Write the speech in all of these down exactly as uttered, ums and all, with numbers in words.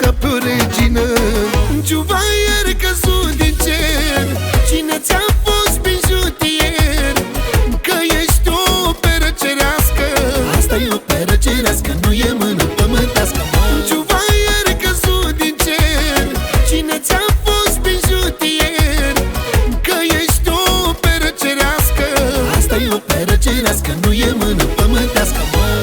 ca pe o regină. Ciuvaier căzut din cer, cine ți-a fost bijutier? Că ești o peră cerească, asta e o peră cerească, nu e mână pământească. Ciuvaier căzut din cer, cine ți-a fost bijutier? Că ești o peră cerească, asta e o peră cerească, nu e mână pământească.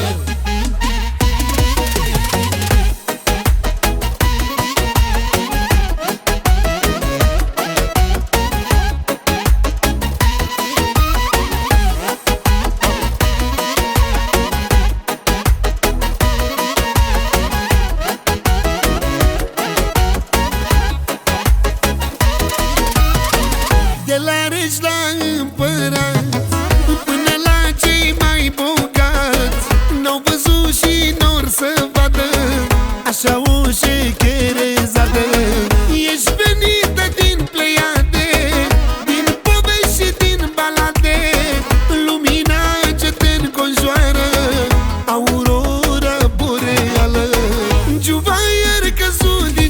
De la regi la împărați, până la cei mai bogați, n-au văzut și n-or să vadă așa o șecherezadă. Ești venită din Pleiade, din povești și din balade, lumina ce te înconjoară, aurora boreală. Ciuvaier căzut din